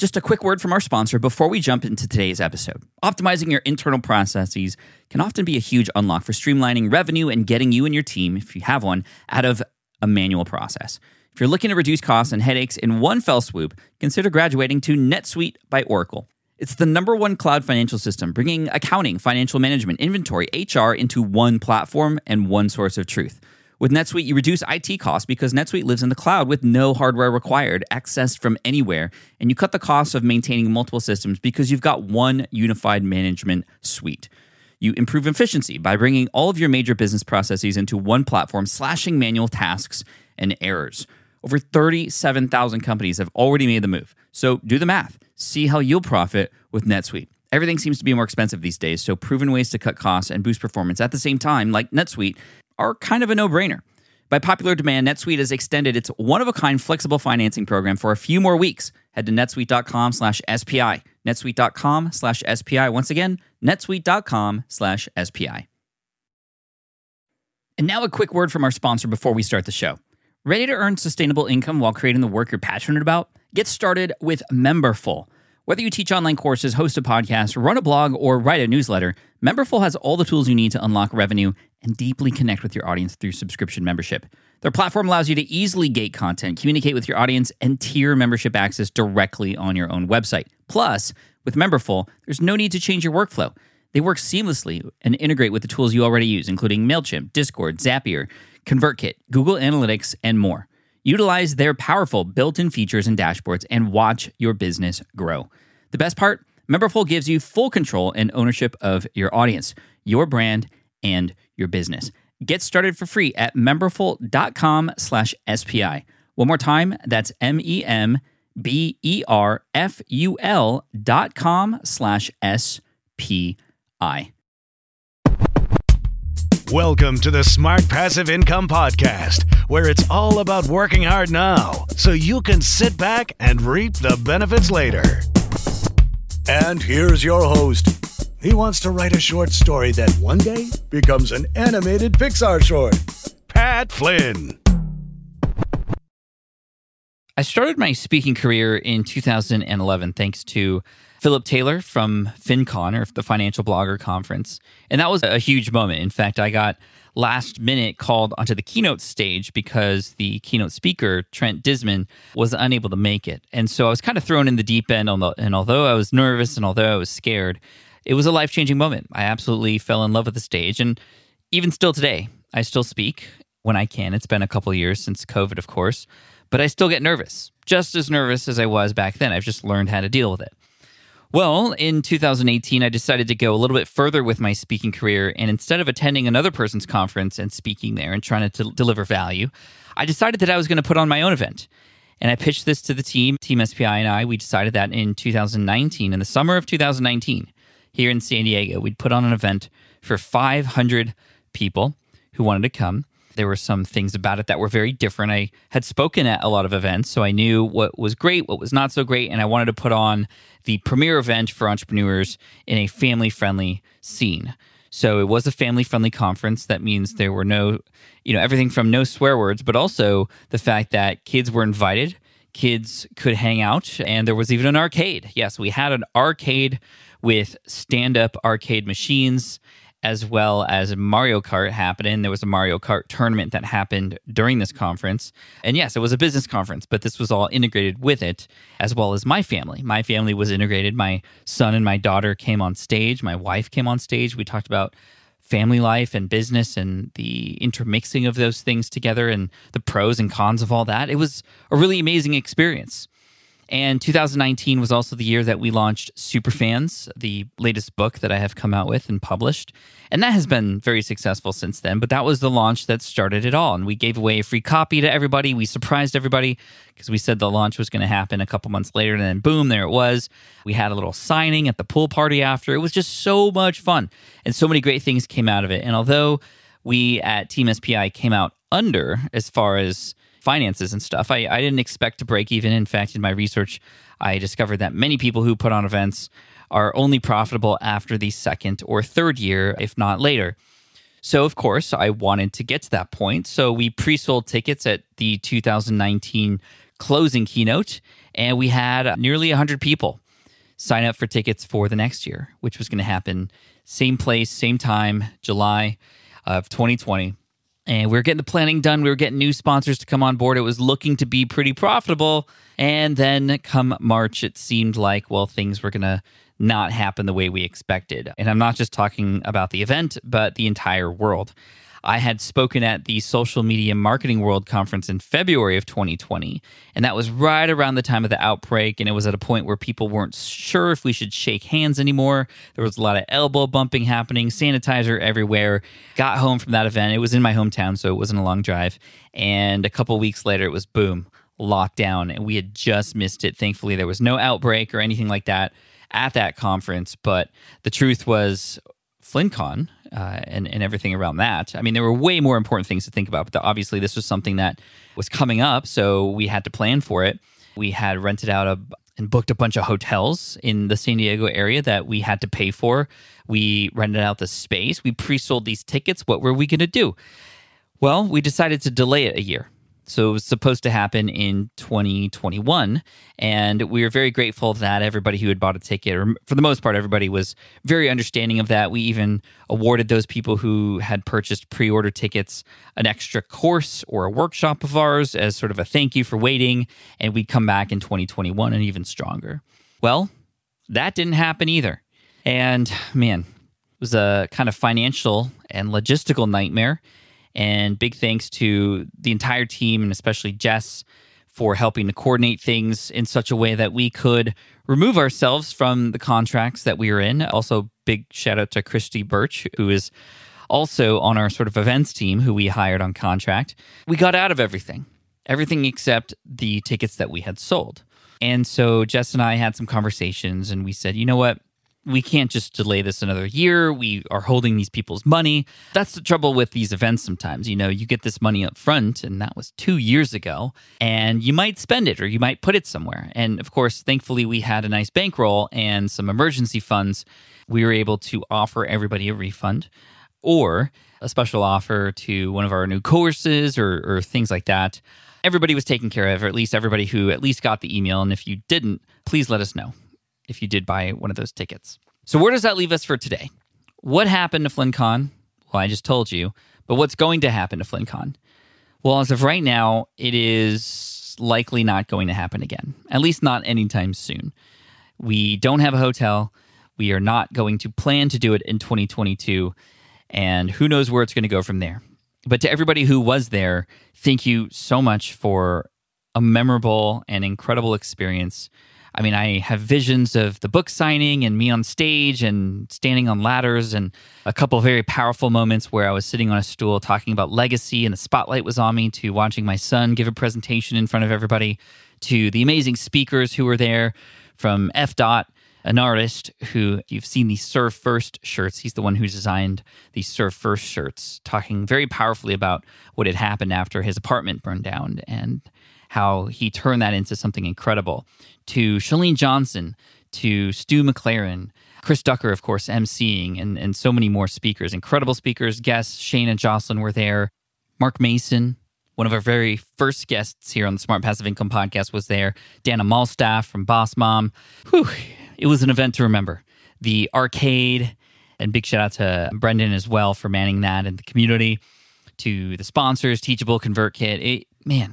Just a quick word from our sponsor before we jump into today's episode. Optimizing your internal processes can often be a huge unlock for streamlining revenue and getting you and your team, if you have one, out of a manual process. If you're looking to reduce costs and headaches in one fell swoop, consider graduating to NetSuite by Oracle. It's the #1 cloud financial system, bringing accounting, financial management, inventory, HR into one platform and one source of truth. With NetSuite, you reduce IT costs because NetSuite lives in the cloud with no hardware required, accessed from anywhere, and you cut the costs of maintaining multiple systems because you've got one unified management suite. You improve efficiency by bringing all of your major business processes into one platform, slashing manual tasks and errors. Over 37,000 companies have already made the move. So do the math. See how you'll profit with NetSuite. Everything seems to be more expensive these days, so proven ways to cut costs and boost performance at the same time, like NetSuite, are kind of a no-brainer. By popular demand, NetSuite has extended its one-of-a-kind flexible financing program for a few more weeks. Head to netsuite.com/SPI. netsuite.com/SPI. Once again, netsuite.com/SPI. And now a quick word from our sponsor before we start the show. Ready to earn sustainable income while creating the work you're passionate about? Get started with Memberful. Whether you teach online courses, host a podcast, run a blog, or write a newsletter, Memberful has all the tools you need to unlock revenue and deeply connect with your audience through subscription membership. Their platform allows you to easily gate content, communicate with your audience, and tier membership access directly on your own website. Plus, with Memberful, there's no need to change your workflow. They work seamlessly and integrate with the tools you already use, including MailChimp, Discord, Zapier, ConvertKit, Google Analytics, and more. Utilize their powerful built-in features and dashboards and watch your business grow. The best part? Memberful gives you full control and ownership of your audience, your brand, and your business. Get started for free at memberful.com/SPI. One more time, that's memberful.com/SPI. Welcome to the Smart Passive Income Podcast, where it's all about working hard now so you can sit back and reap the benefits later. And here's your host. He wants to write a short story that one day becomes an animated Pixar short. Pat Flynn. I started my speaking career in 2011 thanks to Philip Taylor from FinCon, or the Financial Blogger Conference. And that was a huge moment. In fact, I got last minute called onto the keynote stage because the keynote speaker, Trent Disman, was unable to make it. And so I was kind of thrown in the deep end, and although I was nervous and although I was scared, it was a life-changing moment. I absolutely fell in love with the stage. And even still today, I still speak when I can. It's been a couple of years since COVID, of course, but I still get nervous, just as nervous as I was back then. I've just learned how to deal with it. Well, in 2018, I decided to go a little bit further with my speaking career, and instead of attending another person's conference and speaking there and trying to deliver value, I decided that I was going to put on my own event. And I pitched this to the team, Team SPI and I. We decided that in 2019, in the summer of 2019, here in San Diego, we'd put on an event for 500 people who wanted to come. There were some things about it that were very different. I had spoken at a lot of events, so I knew what was great, what was not so great, and I wanted to put on the premier event for entrepreneurs in a family-friendly scene. So it was a family-friendly conference. That means there were no, everything from no swear words, but also the fact that kids were invited, kids could hang out, and there was even an arcade. Yes, we had an arcade with stand-up arcade machines, as well as Mario Kart happening. There was a Mario Kart tournament that happened during this conference. And yes, it was a business conference, but this was all integrated with it, as well as my family. My family was integrated. My son and my daughter came on stage. My wife came on stage. We talked about family life and business and the intermixing of those things together and the pros and cons of all that. It was a really amazing experience. And 2019 was also the year that we launched Superfans, the latest book that I have come out with and published. And that has been very successful since then. But that was the launch that started it all. And we gave away a free copy to everybody. We surprised everybody because we said the launch was going to happen a couple months later. And then boom, there it was. We had a little signing at the pool party after. It was just so much fun. And so many great things came out of it. And although we at Team SPI came out under as far as finances and stuff, I didn't expect to break even. In fact, in my research, I discovered that many people who put on events are only profitable after the second or third year, if not later. So, of course, I wanted to get to that point. So we pre-sold tickets at the 2019 closing keynote, and we had nearly 100 people sign up for tickets for the next year, which was going to happen same place, same time, July of 2020. And we were getting the planning done. We were getting new sponsors to come on board. It was looking to be pretty profitable. And then come March, it seemed like, well, things were going to not happen the way we expected. And I'm not just talking about the event, but the entire world. I had spoken at the Social Media Marketing World Conference in February of 2020, and that was right around the time of the outbreak, and it was at a point where people weren't sure if we should shake hands anymore. There was a lot of elbow bumping happening, sanitizer everywhere. Got home from that event. It was in my hometown, so it wasn't a long drive, and a couple weeks later, it was boom, lockdown, and we had just missed it. Thankfully, there was no outbreak or anything like that at that conference, but the truth was FlynnCon and everything around that. I mean, there were way more important things to think about, but obviously this was something that was coming up, so we had to plan for it. We had rented out and booked a bunch of hotels in the San Diego area that we had to pay for. We rented out the space. We pre-sold these tickets. What were we going to do? Well, we decided to delay it a year. So it was supposed to happen in 2021, and we were very grateful that everybody who had bought a ticket, or for the most part, everybody was very understanding of that. We even awarded those people who had purchased pre-order tickets an extra course or a workshop of ours as sort of a thank you for waiting, and we'd come back in 2021 and even stronger. Well, that didn't happen either. And man, it was a kind of financial and logistical nightmare. And big thanks to the entire team, and especially Jess, for helping to coordinate things in such a way that we could remove ourselves from the contracts that we were in. Also, big shout out to Christy Birch, who is also on our sort of events team, who we hired on contract. We got out of everything except the tickets that we had sold. And so Jess and I had some conversations, and we said, you know what? We can't just delay this another year. We are holding these people's money. That's the trouble with these events sometimes. You know, you get this money up front, and that was 2 years ago, and you might spend it or you might put it somewhere. And of course, thankfully, we had a nice bankroll and some emergency funds. We were able to offer everybody a refund or a special offer to one of our new courses or things like that. Everybody was taken care of, or at least everybody who at least got the email. And if you didn't, please let us know if you did buy one of those tickets. So where does that leave us for today? What happened to FlynnCon? Well, I just told you, but what's going to happen to FlynnCon? Well, as of right now, it is likely not going to happen again, at least not anytime soon. We don't have a hotel. We are not going to plan to do it in 2022, and who knows where it's going to go from there. But to everybody who was there, thank you so much for a memorable and incredible experience. I mean, I have visions of the book signing and me on stage and standing on ladders, and a couple of very powerful moments where I was sitting on a stool talking about legacy and the spotlight was on me, to watching my son give a presentation in front of everybody, to the amazing speakers who were there, from F. Dot, an artist who, you've seen these Serve First shirts. He's the one who designed these Serve First shirts, talking very powerfully about what had happened after his apartment burned down and how he turned that into something incredible. To Chalene Johnson, to Stu McLaren, Chris Ducker, of course, emceeing, and so many more speakers, incredible speakers, guests. Shane and Jocelyn were there. Mark Mason, one of our very first guests here on the Smart Passive Income Podcast, was there. Dana Malstaff from Boss Mom. Whew, it was an event to remember. The arcade, and big shout out to Brendan as well for manning that and the community. To the sponsors, Teachable, ConvertKit.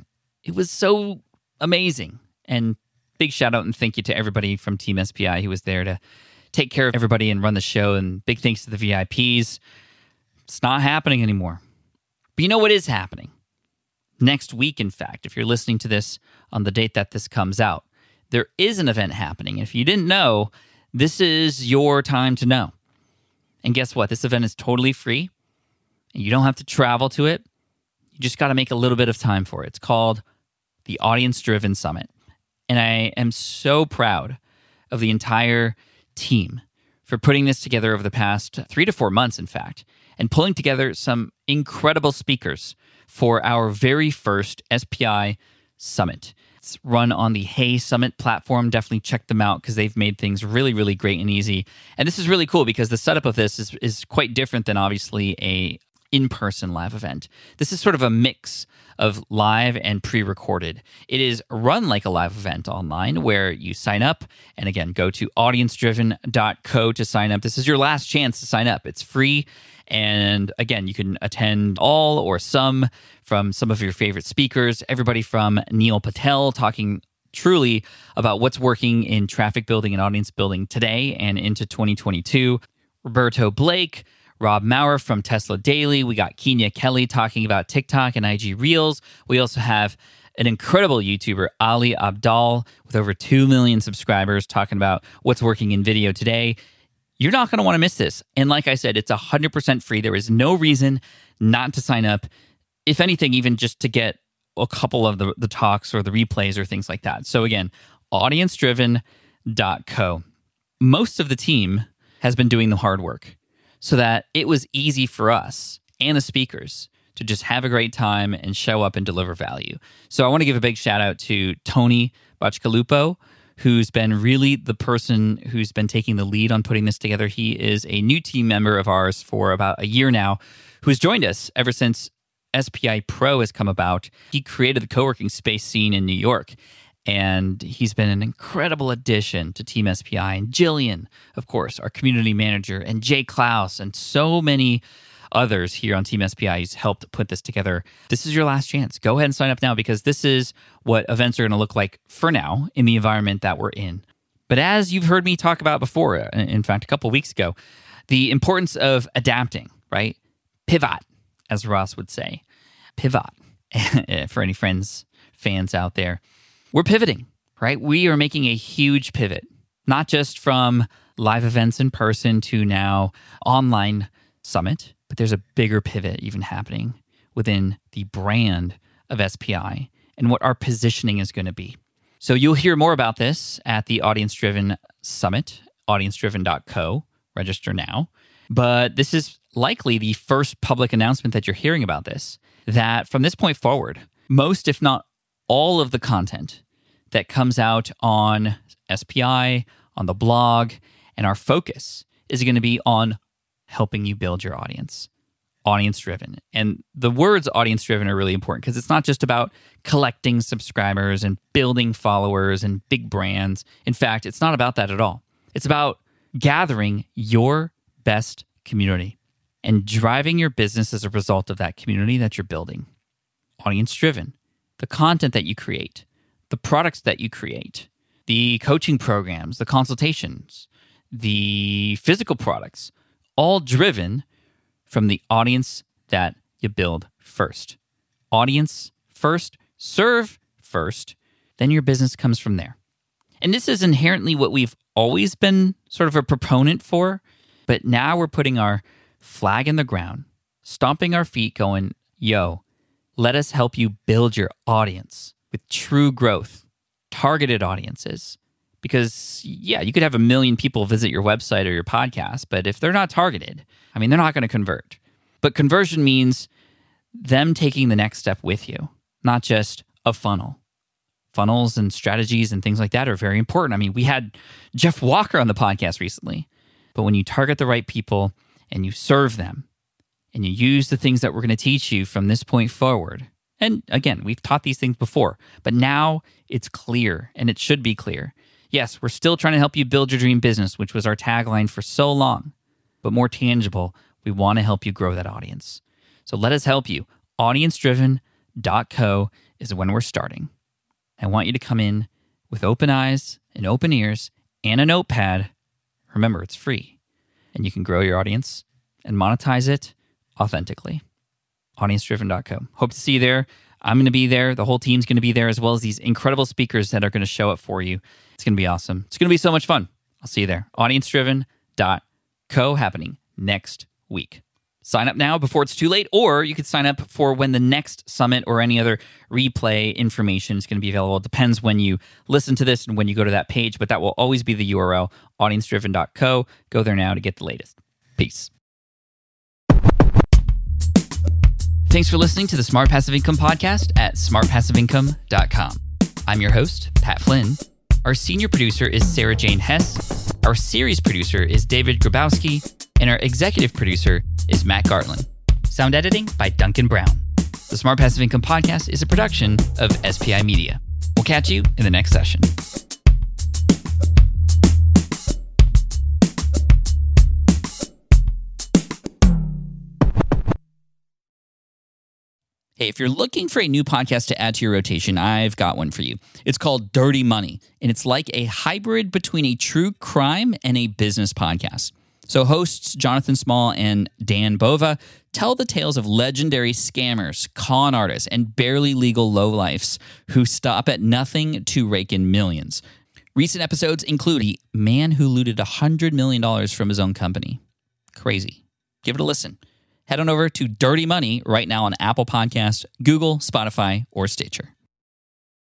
It was so amazing. And big shout out and thank you to everybody from Team SPI who was there to take care of everybody and run the show. And big thanks to the VIPs. It's not happening anymore. But you know what is happening? Next week, in fact, if you're listening to this on the date that this comes out, there is an event happening. If you didn't know, this is your time to know. And guess what? This event is totally free. And you don't have to travel to it. You just got to make a little bit of time for it. It's called the Audience Driven Summit. And I am so proud of the entire team for putting this together over the past 3 to 4 months, in fact, and pulling together some incredible speakers for our very first SPI Summit. It's run on the Hey Summit platform. Definitely check them out because they've made things really, really great and easy. And this is really cool because the setup of this is quite different than obviously a in-person live event. This is sort of a mix of live and pre-recorded. It is run like a live event online where you sign up, and again, go to audience-driven.co to sign up. This is your last chance to sign up. It's free, and again, you can attend all or some from some of your favorite speakers, everybody from Neil Patel talking truly about what's working in traffic building and audience building today and into 2022. Roberto Blake, Rob Maurer from Tesla Daily. We got Kenya Kelly talking about TikTok and IG Reels. We also have an incredible YouTuber, Ali Abdaal, with over 2 million subscribers talking about what's working in video today. You're not going to want to miss this. And like I said, it's 100% free. There is no reason not to sign up. If anything, even just to get a couple of the talks or the replays or things like that. So again, audience-driven.co. Most of the team has been doing the hard work so that it was easy for us and the speakers to just have a great time and show up and deliver value. So I want to give a big shout out to Tony Bachkalupo, who's been really the person who's been taking the lead on putting this together. He is a new team member of ours for about a year now, who's joined us ever since SPI Pro has come about. He created the co-working space scene in New York, and he's been an incredible addition to Team SPI. And Jillian, of course, our community manager, and Jay Klaus, and so many others here on Team SPI who's helped put this together. This is your last chance. Go ahead and sign up now, because this is what events are going to look like for now in the environment that we're in. But as you've heard me talk about before, in fact, a couple of weeks ago, the importance of adapting, right? Pivot, as Ross would say. Pivot. For any fans out there. We're pivoting, right? We are making a huge pivot, not just from live events in person to now online summit, but there's a bigger pivot even happening within the brand of SPI and what our positioning is going to be. So you'll hear more about this at the Audience Driven Summit, audience-driven.co. Register now. But this is likely the first public announcement that you're hearing about this, that from this point forward, most, if not all of the content that comes out on SPI, on the blog, and our focus is going to be on helping you build your audience. Audience-driven. And the words audience-driven are really important because it's not just about collecting subscribers and building followers and big brands. In fact, it's not about that at all. It's about gathering your best community and driving your business as a result of that community that you're building. Audience-driven. The content that you create, the products that you create, the coaching programs, the consultations, the physical products, all driven from the audience that you build first. Audience first, serve first, then your business comes from there. And this is inherently what we've always been sort of a proponent for, but now we're putting our flag in the ground, stomping our feet going, yo, let us help you build your audience with true growth, targeted audiences. Because, yeah, you could have 1 million people visit your website or your podcast, but if they're not targeted, I mean, they're not going to convert. But conversion means them taking the next step with you, not just a funnel. Funnels and strategies and things like that are very important. I mean, we had Jeff Walker on the podcast recently, but when you target the right people and you serve them, and you use the things that we're going to teach you from this point forward. And again, we've taught these things before, but now it's clear, and it should be clear. Yes, we're still trying to help you build your dream business, which was our tagline for so long, but more tangible, we want to help you grow that audience. So let us help you. Audience-driven.co is when we're starting. I want you to come in with open eyes and open ears and a notepad. Remember, it's free, and you can grow your audience and monetize it authentically. Audience-driven.co. Hope to see you there. I'm going to be there. The whole team's going to be there, as well as these incredible speakers that are going to show up for you. It's going to be awesome. It's going to be so much fun. I'll see you there. Audience-driven.co, happening next week. Sign up now before it's too late, or you could sign up for when the next summit or any other replay information is going to be available. It depends when you listen to this and when you go to that page, but that will always be the URL, audience-driven.co. Go there now to get the latest. Peace. Thanks for listening to the Smart Passive Income Podcast at smartpassiveincome.com. I'm your host, Pat Flynn. Our senior producer is Sarah Jane Hess. Our series producer is David Grabowski. And our executive producer is Matt Gartland. Sound editing by Duncan Brown. The Smart Passive Income Podcast is a production of SPI Media. We'll catch you in the next session. Hey, if you're looking for a new podcast to add to your rotation, I've got one for you. It's called Dirty Money, and it's like a hybrid between a true crime and a business podcast. So hosts Jonathan Small and Dan Bova tell the tales of legendary scammers, con artists, and barely legal lowlifes who stop at nothing to rake in millions. Recent episodes include a man who looted $100 million from his own company. Crazy. Give it a listen. Head on over to Dirty Money right now on Apple Podcasts, Google, Spotify, or Stitcher.